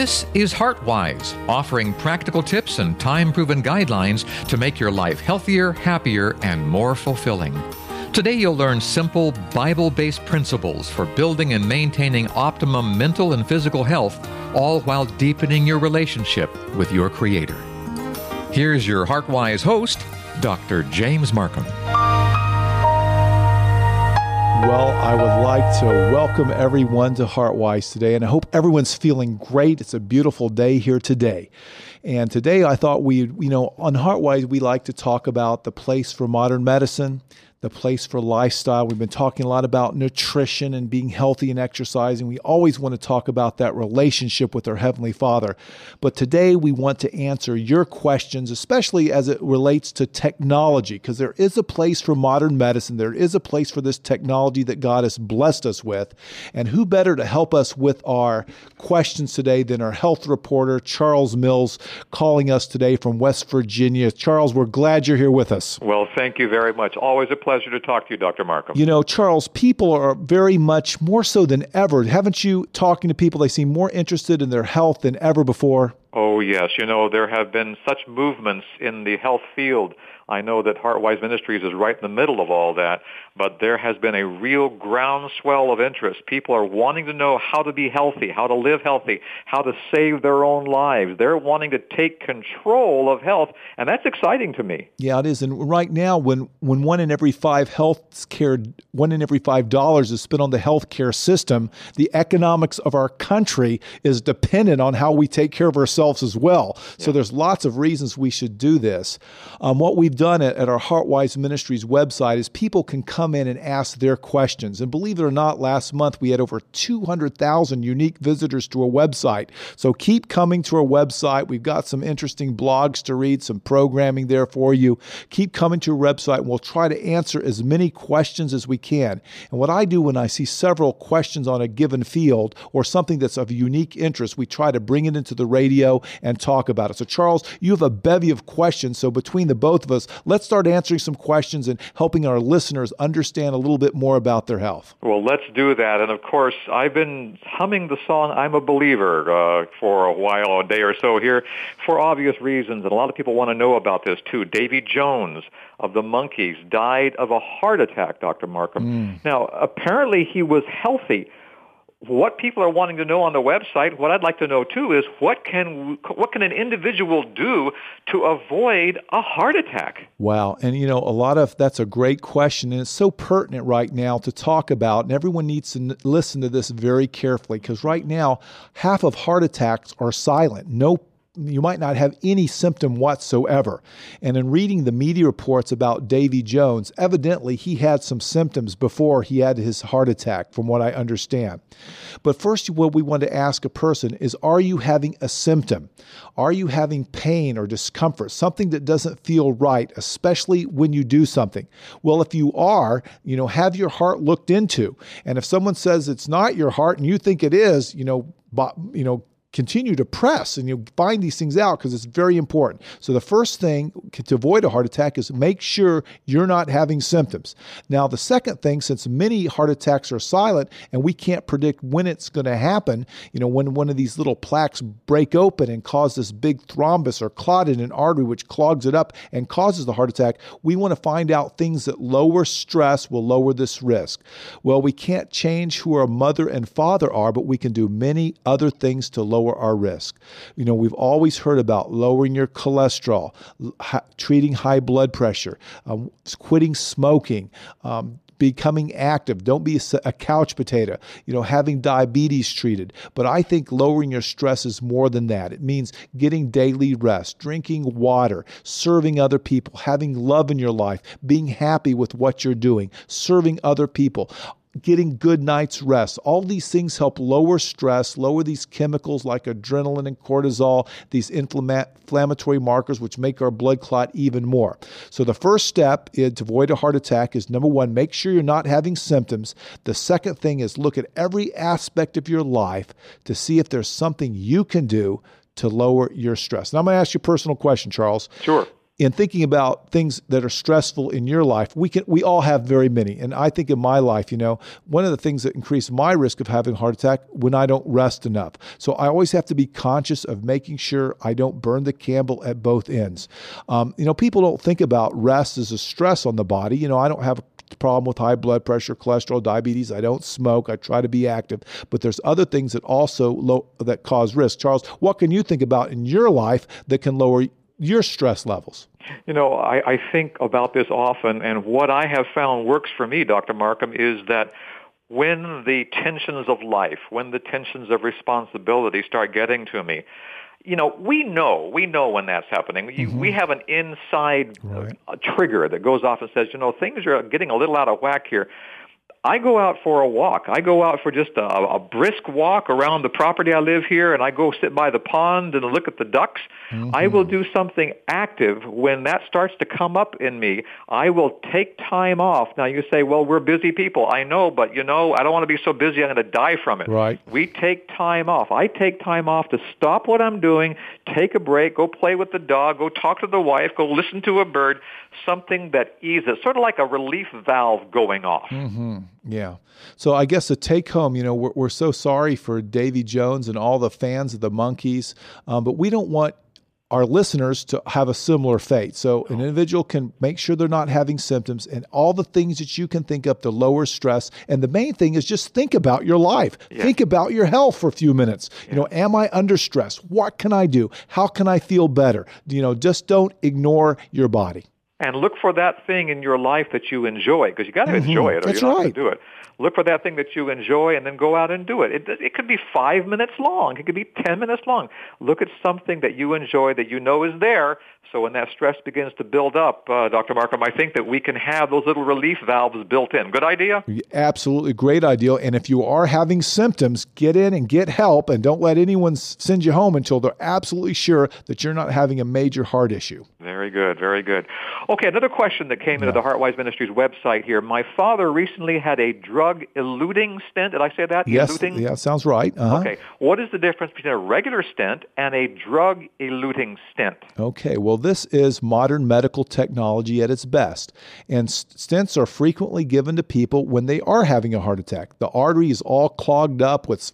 This is HeartWise, offering practical tips and time-proven guidelines to make your life healthier, happier, and more fulfilling. Today you'll learn simple, Bible-based principles for building and maintaining optimum mental and physical health, all while deepening your relationship with your Creator. Here's your HeartWise host, Dr. James Markham. Well, I would like to welcome everyone to HeartWise today, and I hope everyone's feeling great. It's a beautiful day here today. And today I thought on HeartWise, we like to talk about the place for modern medicine, the place for lifestyle. We've been talking a lot about nutrition and being healthy and exercising. We always want to talk about that relationship with our Heavenly Father. But today we want to answer your questions, especially as it relates to technology, because there is a place for modern medicine. There is a place for this technology that God has blessed us with. And who better to help us with our questions today than our health reporter, Charles Mills, calling us today from West Virginia. Charles, we're glad you're here with us. Well, thank you very much. Always a pleasure to talk to you, Dr. Markham. You know, Charles, people are very much more so than ever. Haven't you, talking to people, they seem more interested in their health than ever before? Oh, yes. You know, there have been such movements in the health field. I know that HeartWise Ministries is right in the middle of all that, but there has been a real groundswell of interest. People are wanting to know how to be healthy, how to live healthy, how to save their own lives. They're wanting to take control of health, and that's exciting to me. Yeah, it is. And right now, when $1 in every $5 is spent on the healthcare system, the economics of our country is dependent on how we take care of ourselves as well. So there's lots of reasons we should do this. What we've done at our HeartWise Ministries website is people can come in and ask their questions. And believe it or not, last month we had over 200,000 unique visitors to our website. So keep coming to our website. We've got some interesting blogs to read, some programming there for you. Keep coming to our website, and we'll try to answer as many questions as we can. And what I do when I see several questions on a given field or something that's of unique interest, we try to bring it into the radio and talk about it. So Charles, you have a bevy of questions. So between the both of us, let's start answering some questions and helping our listeners understand a little bit more about their health. Well, let's do that. And of course, I've been humming the song I'm a Believer for a while, a day or so here, for obvious reasons. And a lot of people want to know about this too. Davy Jones of the Monkees died of a heart attack, Dr. Markham. Now, apparently he was healthy. What people are wanting to know on the website, what I'd like to know too, is what can an individual do to avoid a heart attack? Wow. And that's a great question, and it's so pertinent right now to talk about, and everyone needs to listen to this very carefully, because right now, half of heart attacks are silent. You might not have any symptom whatsoever. And in reading the media reports about Davy Jones, evidently he had some symptoms before he had his heart attack, from what I understand. But first, what we want to ask a person is, are you having a symptom? Are you having pain or discomfort, something that doesn't feel right, especially when you do something? Well, if you are, have your heart looked into. And if someone says it's not your heart and you think it is, continue to press and find these things out, because it's very important. So the first thing to avoid a heart attack is make sure you're not having symptoms. Now, the second thing, since many heart attacks are silent and we can't predict when it's going to happen, when one of these little plaques break open and cause this big thrombus or clot in an artery, which clogs it up and causes the heart attack, we want to find out things that lower stress will lower this risk. Well, we can't change who our mother and father are, but we can do many other things to lower our risk. We've always heard about lowering your cholesterol, treating high blood pressure, quitting smoking, becoming active. Don't be a couch potato, having diabetes treated. But I think lowering your stress is more than that. It means getting daily rest, drinking water, serving other people, having love in your life, being happy with what you're doing, serving other people, getting good night's rest. All these things help lower stress, lower these chemicals like adrenaline and cortisol, these inflammatory markers which make our blood clot even more. So the first step to avoid a heart attack is, number one, make sure you're not having symptoms. The second thing is look at every aspect of your life to see if there's something you can do to lower your stress. Now I'm going to ask you a personal question, Charles. Sure. in thinking about things that are stressful in your life, we all have very many. And I think in my life, one of the things that increase my risk of having a heart attack when I don't rest enough. So I always have to be conscious of making sure I don't burn the candle at both ends. People don't think about rest as a stress on the body. I don't have a problem with high blood pressure, cholesterol, diabetes. I don't smoke. I try to be active. But there's other things that also that cause risk. Charles, what can you think about in your life that can lower your stress levels? I think about this often, and what I have found works for me, Dr. Markham, is that when the tensions of life, when the tensions of responsibility start getting to me, we know when that's happening. We have an inside trigger that goes off and says, things are getting a little out of whack here. I go out for a walk. I go out for just a brisk walk around the property I live here, and I go sit by the pond and look at the ducks. I will do something active when that starts to come up in me. I will take time off. Now, you say, well, we're busy people. I know, but, I don't want to be so busy I'm going to die from it. Right. We take time off. I take time off to stop what I'm doing, take a break, go play with the dog, go talk to the wife, go listen to a bird, something that eases, sort of like a relief valve going off. Yeah. So I guess the take home, we're so sorry for Davy Jones and all the fans of the Monkees, but we don't want our listeners to have a similar fate. So an individual can make sure they're not having symptoms, and all the things that you can think of to lower stress. And the main thing is just think about your life. Yeah. Think about your health for a few minutes. Yeah. Am I under stress? What can I do? How can I feel better? Just don't ignore your body. And look for that thing in your life that you enjoy, because you got to enjoy it, or you're not going to do it. Look for that thing that you enjoy, and then go out and do it. It could be 5 minutes long. It could be 10 minutes long. Look at something that you enjoy that you know is there. So when that stress begins to build up, Dr. Markham, I think that we can have those little relief valves built in. Good idea? Absolutely great idea. And if you are having symptoms, get in and get help, and don't let anyone send you home until they're absolutely sure that you're not having a major heart issue. Very good, very good. Okay, another question that came into the Heartwise Ministries website here. My father recently had a drug-eluting stent. Did I say that? Yes, eluting? Yeah, sounds right. Okay, what is the difference between a regular stent and a drug-eluting stent? Okay, well, this is modern medical technology at its best. And stents are frequently given to people when they are having a heart attack. The artery is all clogged up with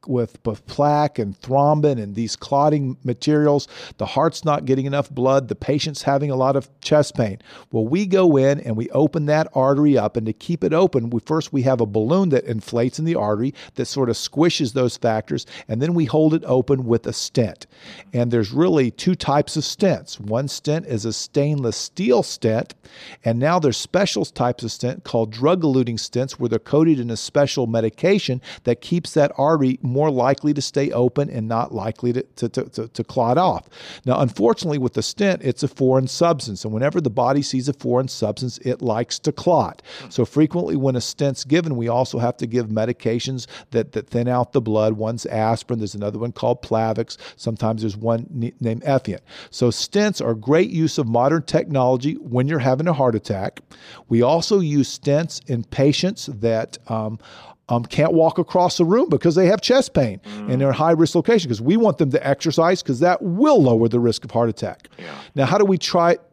plaque and thrombin and these clotting materials. The heart's not getting enough blood. The patient's having a lot of chest pain. Well, we go in and we open that artery up, and to keep it open, we have a balloon that inflates in the artery that sort of squishes those factors, and then we hold it open with a stent. And there's really two types of stents. One stent is a stainless steel stent, and now there's special types of stent called drug-eluting stents, where they're coated in a special medication that keeps that artery more likely to stay open and not likely to clot off. Now, unfortunately, with the stent, it's a foreign substance, and whenever the body sees a foreign substance, it likes to clot. So frequently when a stent's given, we also have to give medications that thin out the blood. One's aspirin, there's another one called Plavix, sometimes there's one named Effient. So stents are great use of modern technology when you're having a heart attack. We also use stents in patients that can't walk across the room because they have chest pain and they're in high-risk location, because we want them to exercise, because that will lower the risk of heart attack. Yeah. Now, how do we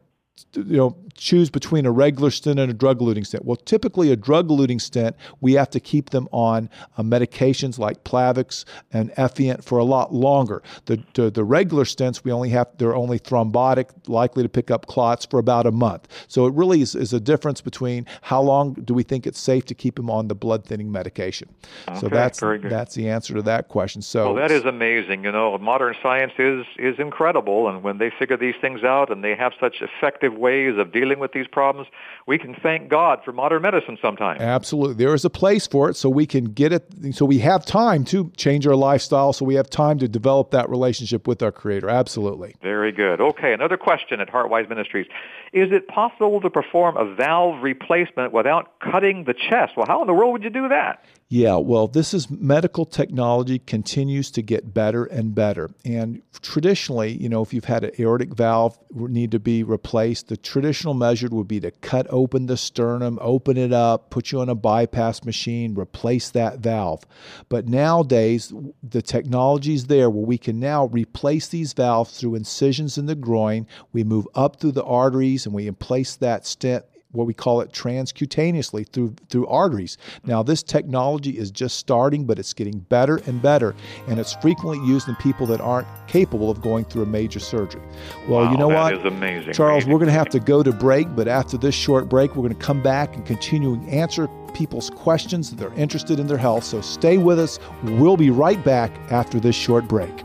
choose between a regular stent and a drug-eluting stent? Well, typically a drug-eluting stent, we have to keep them on medications like Plavix and Effient for a lot longer. The regular stents, they're only thrombotic, likely to pick up clots for about a month. So it really is a difference between how long do we think it's safe to keep them on the blood-thinning medication. Okay, so that's the answer to that question. So, well, that is amazing. Modern science is incredible, and when they figure these things out and they have such effective ways of dealing with these problems, we can thank God for modern medicine sometimes. Absolutely. There is a place for it, so we can get it, so we have time to change our lifestyle, so we have time to develop that relationship with our Creator. Absolutely. Very good. Okay, another question at Heartwise Ministries. Is it possible to perform a valve replacement without cutting the chest? Well, how in the world would you do that? Yeah, well, this is medical technology continues to get better and better. And traditionally, if you've had an aortic valve need to be replaced, replaced. The traditional measure would be to cut open the sternum, open it up, put you on a bypass machine, replace that valve. But nowadays, the technology's there where we can now replace these valves through incisions in the groin. We move up through the arteries and we place that stent, what we call it, transcutaneously through arteries. Now, this technology is just starting, but it's getting better and better, and it's frequently used in people that aren't capable of going through a major surgery. Well, wow, you know what? That is amazing. Charles, we're going to have to go to break, but after this short break, we're going to come back and continue to answer people's questions that they're interested in their health. So stay with us. We'll be right back after this short break.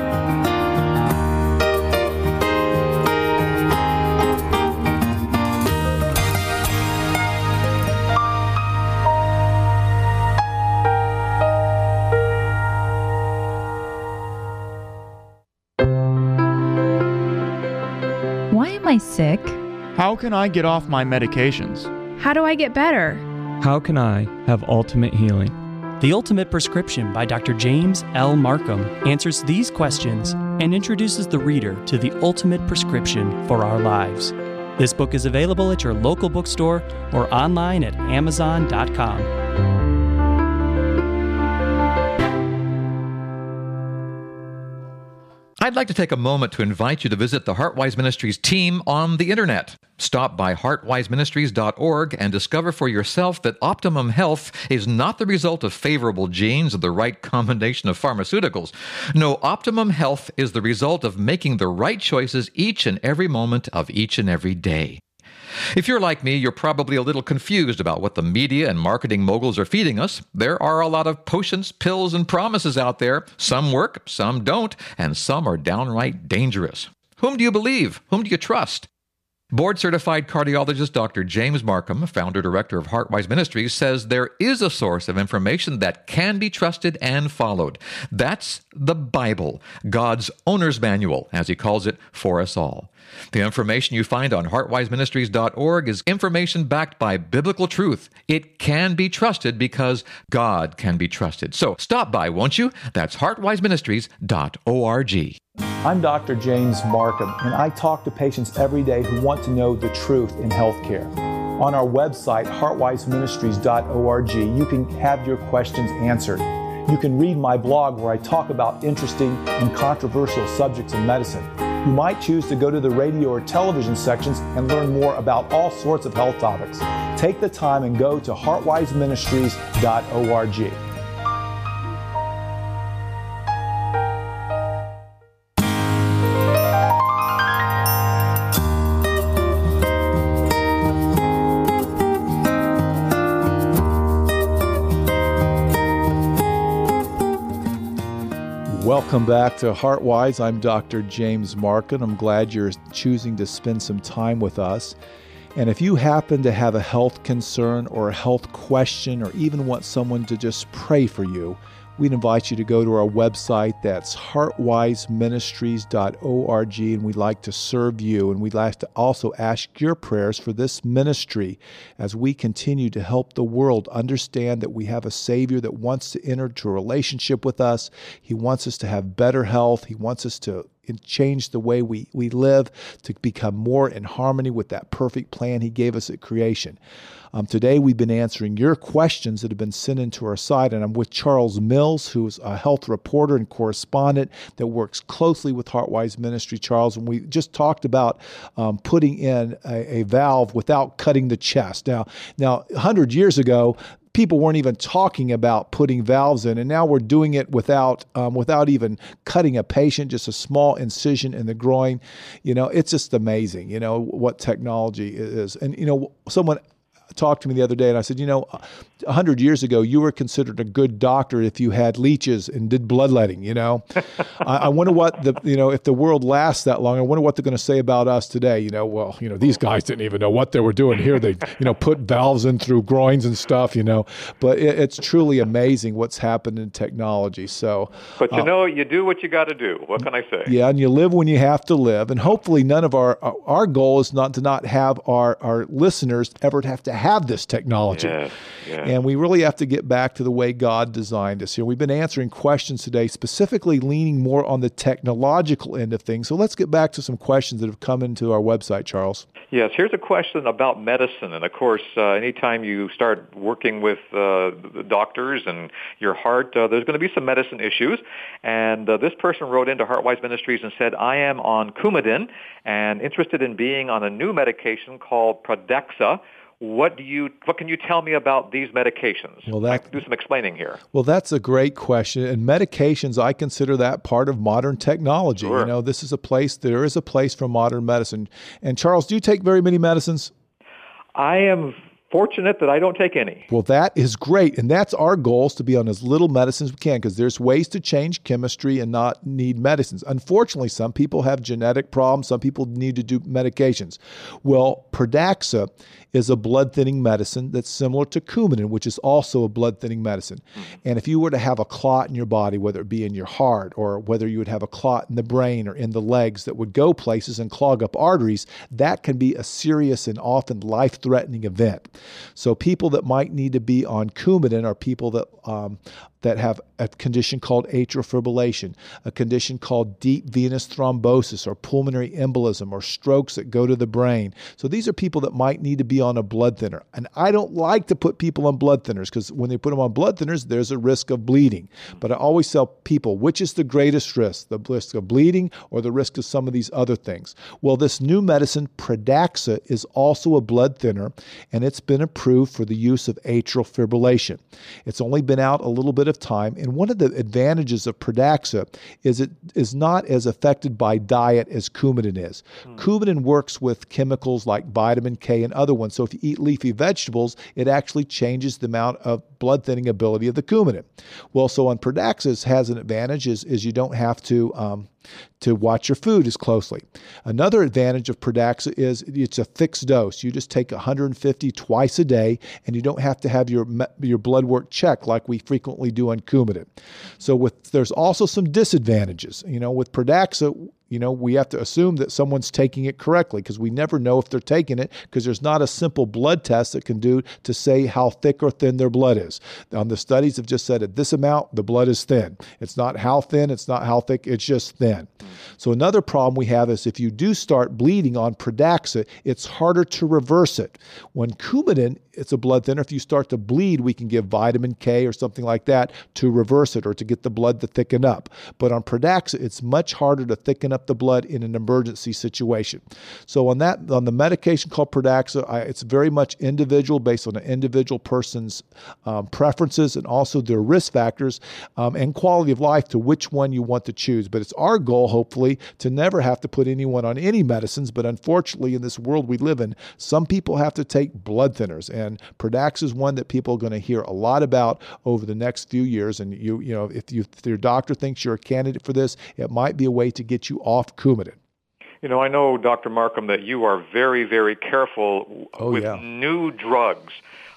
Why am I sick? How can I get off my medications? How do I get better? How can I have ultimate healing? The Ultimate Prescription by Dr. James L. Markham answers these questions and introduces the reader to the ultimate prescription for our lives. This book is available at your local bookstore or online at Amazon.com. I'd like to take a moment to invite you to visit the HeartWise Ministries team on the internet. Stop by heartwiseministries.org and discover for yourself that optimum health is not the result of favorable genes or the right combination of pharmaceuticals. No, optimum health is the result of making the right choices each and every moment of each and every day. If you're like me, you're probably a little confused about what the media and marketing moguls are feeding us. There are a lot of potions, pills, and promises out there. Some work, some don't, and some are downright dangerous. Whom do you believe? Whom do you trust? Board-certified cardiologist Dr. James Markham, founder-director of HeartWise Ministries, says there is a source of information that can be trusted and followed. That's the Bible, God's owner's manual, as he calls it, for us all. The information you find on heartwiseministries.org is information backed by biblical truth. It can be trusted because God can be trusted. So stop by, won't you? That's heartwiseministries.org. I'm Dr. James Markham, and I talk to patients every day who want to know the truth in healthcare. On our website, heartwiseministries.org, you can have your questions answered. You can read my blog where I talk about interesting and controversial subjects in medicine. You might choose to go to the radio or television sections and learn more about all sorts of health topics. Take the time and go to heartwiseministries.org. Welcome back to HeartWise. I'm Dr. James Markham. I'm glad you're choosing to spend some time with us. And if you happen to have a health concern or a health question or even want someone to just pray for you, we'd invite you to go to our website. That's heartwiseministries.org, and we'd like to serve you. And we'd like to also ask your prayers for this ministry as we continue to help the world understand that we have a Savior that wants to enter into a relationship with us. He wants us to have better health. He wants us to change the way we live to become more in harmony with that perfect plan He gave us at creation. Today we've been answering your questions that have been sent into our site, and I'm with Charles Mills, who's a health reporter and correspondent that works closely with HeartWise Ministry. Charles, and we just talked about putting in a valve without cutting the chest. Now 100 years ago, people weren't even talking about putting valves in, and now we're doing it without even cutting a patient, just a small incision in the groin. It's just amazing, what technology is. And, someone talked to me the other day, and I said, 100 years ago, you were considered a good doctor if you had leeches and did bloodletting. I wonder what if the world lasts that long, I wonder what they're going to say about us today. These guys didn't even know what they were doing here. They, put valves in through groins and stuff. But it's truly amazing what's happened in technology. So, but you do what you got to do. What can I say? Yeah, and you live when you have to live, and hopefully none of our goal is not to not have our listeners ever have to have this technology. Yes. And we really have to get back to the way God designed us here. We've been answering questions today, specifically leaning more on the technological end of things. So let's get back to some questions that have come into our website, Charles. Yes, here's a question about medicine. And of course, anytime you start working with the doctors and your heart, there's going to be some medicine issues. And this person wrote into HeartWise Ministries and said, I am on Coumadin and interested in being on a new medication called Pradaxa. What can you tell me about these medications? Well, I can do some explaining here. Well, that's a great question. And medications, I consider that part of modern technology. Sure. You know, there is a place for modern medicine. And Charles, do you take very many medicines? I am fortunate that I don't take any. Well, that is great. And that's our goal, is to be on as little medicine as we can, because there's ways to change chemistry and not need medicines. Unfortunately, some people have genetic problems. Some people need to do medications. Well, Pradaxa is a blood-thinning medicine that's similar to Coumadin, which is also a blood-thinning medicine. And if you were to have a clot in your body, whether it be in your heart or whether you would have a clot in the brain or in the legs that would go places and clog up arteries, that can be a serious and often life-threatening event. So people that might need to be on Coumadin are people that have a condition called atrial fibrillation, a condition called deep venous thrombosis or pulmonary embolism or strokes that go to the brain. So these are people that might need to be on a blood thinner. And I don't like to put people on blood thinners, because when they put them on blood thinners, there's a risk of bleeding. But I always tell people, which is the greatest risk, the risk of bleeding or the risk of some of these other things? Well, this new medicine, Pradaxa, is also a blood thinner, and it's been approved for the use of atrial fibrillation. It's only been out a little bit of time, and one of the advantages of Pradaxa is it is not as affected by diet as Coumadin is. Coumadin works with chemicals like vitamin K and other ones, so if you eat leafy vegetables, it actually changes the amount of blood thinning ability of the Coumadin. Well, so on Pradaxa has an advantage is you don't have to watch your food as closely. Another advantage of Pradaxa is it's a fixed dose. You just take 150 twice a day, and you don't have to have your blood work checked like we frequently do on Coumadin. So there's also some disadvantages. You know, with Pradaxa, you know, we have to assume that someone's taking it correctly, because we never know if they're taking it, because there's not a simple blood test that can do to say how thick or thin their blood is. The studies have just said at this amount, the blood is thin. It's not how thin, it's not how thick, it's just thin. So another problem we have is if you do start bleeding on Pradaxa, it's harder to reverse it. When Coumadin, it's a blood thinner. If you start to bleed, we can give vitamin K or something like that to reverse it or to get the blood to thicken up. But on Pradaxa, it's much harder to thicken up the blood in an emergency situation. So on the medication called Pradaxa, it's very much individual, based on an individual person's preferences and also their risk factors and quality of life to which one you want to choose. But it's our goal, hopefully, to never have to put anyone on any medicines. But unfortunately, in this world we live in, some people have to take blood thinners. And Pradaxa is one that people are going to hear a lot about over the next few years. And you know, if your doctor thinks you're a candidate for this, it might be a way to get you off Coumadin. You know, I know, Dr. Markham, that you are very, very careful with new drugs.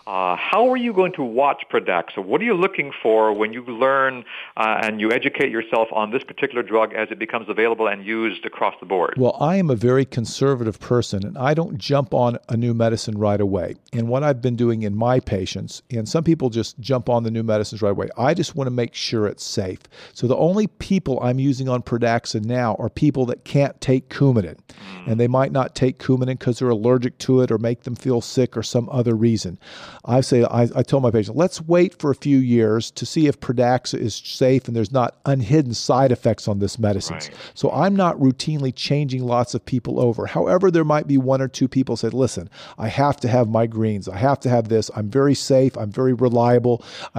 How are you going to watch Pradaxa? What are you looking for when you learn and you educate yourself on this particular drug as it becomes available and used across the board? Well, I am a very conservative person, and I don't jump on a new medicine right away. And what I've been doing in my patients, and some people just jump on the new medicines right away, I just want to make sure it's safe. So the only people I'm using on Pradaxa now are people that can't take Coumadin. And they might not take Coumadin because they're allergic to it or make them feel sick or some other reason. I tell my patients, let's wait for a few years to see if Pradaxa is safe and there's not unhidden side effects on this medicine. Right. So I'm not routinely changing lots of people over. However, there might be one or two people said, listen, I have to have my greens. I have to have this. I'm very safe. I'm very reliable.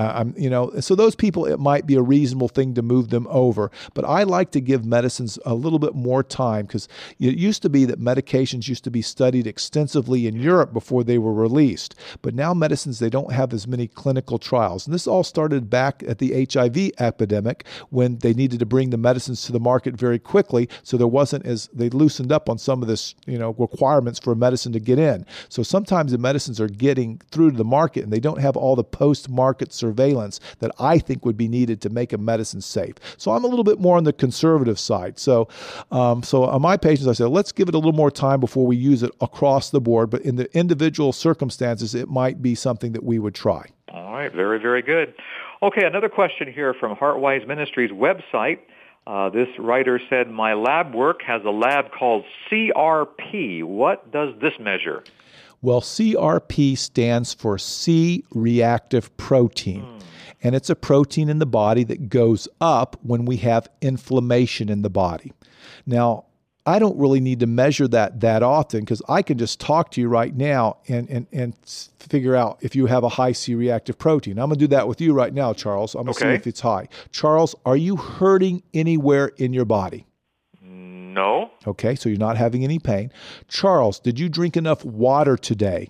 So those people, it might be a reasonable thing to move them over. But I like to give medicines a little bit more time, because it used to be that medications used to be studied extensively in Europe before they were released. But now medicines, they don't have as many clinical trials. And this all started back at the HIV epidemic when they needed to bring the medicines to the market very quickly. So there wasn't they loosened up on some of this, requirements for a medicine to get in. So sometimes the medicines are getting through to the market and they don't have all the post-market surveillance that I think would be needed to make a medicine safe. So I'm a little bit more on the conservative side. So on my patients, I said, let's give it a little more time before we use it across the board. But in the individual circumstances, it might be something that we would try. All right. Very, very good. Okay. Another question here from HeartWise Ministries website. This writer said, my lab work has a lab called CRP. What does this measure? Well, CRP stands for C-reactive protein. And it's a protein in the body that goes up when we have inflammation in the body. Now, I don't really need to measure that often because I can just talk to you right now and figure out if you have a high C-reactive protein. I'm going to do that with you right now, Charles. I'm going to see if it's high. Charles, are you hurting anywhere in your body? No. Okay, so you're not having any pain. Charles, did you drink enough water today?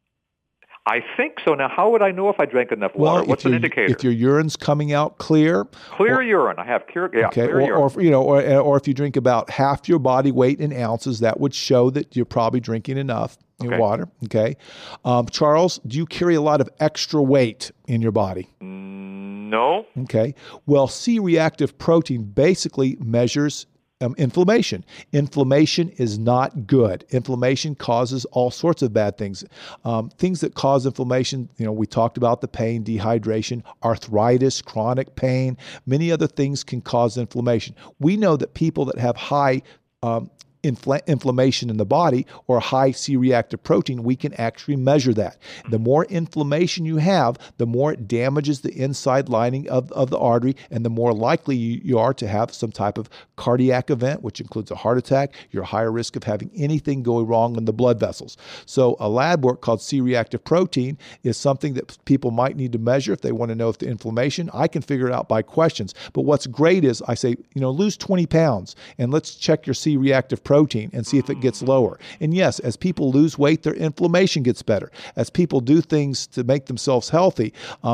I think so. Now, how would I know if I drank enough water? What's an indicator? If your urine's coming out clear. Urine. I have clear urine. Or if you drink about half your body weight in ounces, that would show that you're probably drinking enough water. Okay. Charles, do you carry a lot of extra weight in your body? No. Okay. Well, C-reactive protein basically measures inflammation. Inflammation is not good. Inflammation causes all sorts of bad things. Things that cause inflammation, we talked about the pain, dehydration, arthritis, chronic pain. Many other things can cause inflammation. We know that people that have high inflammation in the body or high C-reactive protein, we can actually measure that. The more inflammation you have, the more it damages the inside lining of the artery, and the more likely you are to have some type of cardiac event, which includes a heart attack. You're higher risk of having anything going wrong in the blood vessels. So a lab work called C-reactive protein is something that people might need to measure if they want to know if the inflammation. I can figure it out by questions. But what's great is I say, lose 20 pounds and let's check your C-reactive protein and see if it gets lower. And yes, as people lose weight, their inflammation gets better. As people do things to make themselves healthy,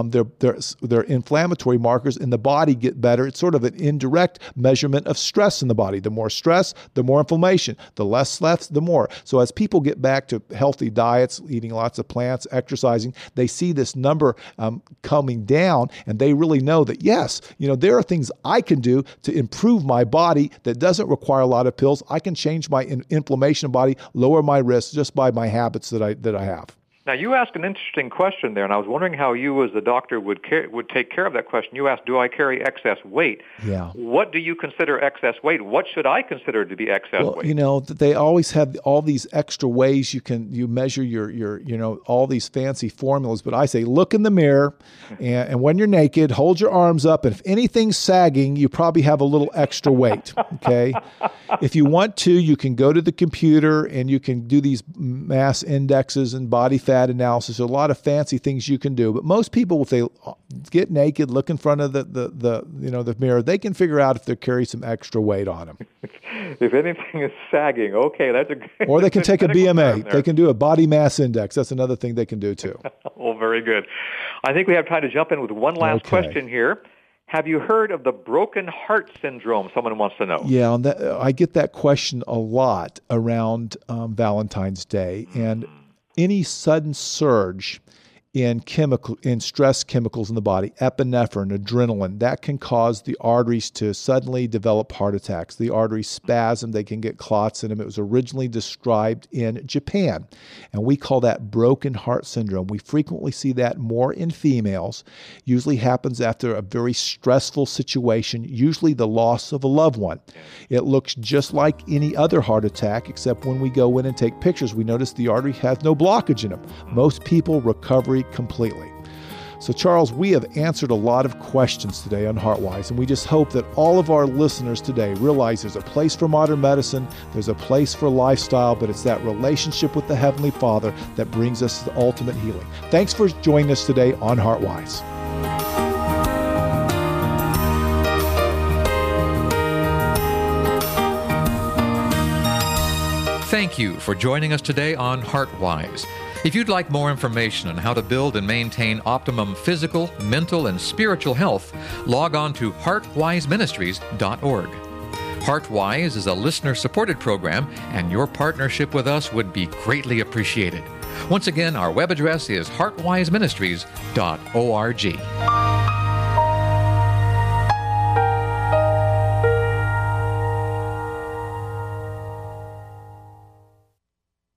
their inflammatory markers in the body get better. It's sort of an indirect measurement of stress in the body. The more stress, the more inflammation. The less stress, the more. So as people get back to healthy diets, eating lots of plants, exercising, they see this number coming down, and they really know that, yes, there are things I can do to improve my body that doesn't require a lot of pills. I can change my inflammation body, lower my risk just by my habits that I have. Now, you asked an interesting question there, and I was wondering how you as the doctor would take care of that question. You asked, do I carry excess weight? Yeah. What do you consider excess weight? What should I consider to be excess weight? They always have all these extra ways you measure your all these fancy formulas, but I say, look in the mirror, and when you're naked, hold your arms up, and if anything's sagging, you probably have a little extra weight, okay? If you want to, you can go to the computer, and you can do these mass indexes and body fat analysis. There's a lot of fancy things you can do, but most people, if they get naked, look in front of the mirror, they can figure out if they carry some extra weight on them. If anything is sagging, okay, that's a good. Or they can take a BMA. They can do a body mass index. That's another thing they can do too. Oh, very good. I think we have time to jump in with one last question here. Have you heard of the broken heart syndrome? Someone wants to know. Yeah, I get that question a lot around Valentine's Day, and any sudden surge in stress chemicals in the body, epinephrine, adrenaline, that can cause the arteries to suddenly develop heart attacks. The arteries spasm, they can get clots in them. It was originally described in Japan, and we call that broken heart syndrome. We frequently see that more in females. Usually happens after a very stressful situation, usually the loss of a loved one. It looks just like any other heart attack, except when we go in and take pictures, we notice the artery has no blockage in them. Most people recover completely. So, Charles, we have answered a lot of questions today on HeartWise, and we just hope that all of our listeners today realize there's a place for modern medicine, there's a place for lifestyle, but it's that relationship with the Heavenly Father that brings us the ultimate healing. Thanks for joining us today on HeartWise. Thank you for joining us today on HeartWise. If you'd like more information on how to build and maintain optimum physical, mental, and spiritual health, log on to heartwiseministries.org. HeartWise is a listener-supported program, and your partnership with us would be greatly appreciated. Once again, our web address is heartwiseministries.org.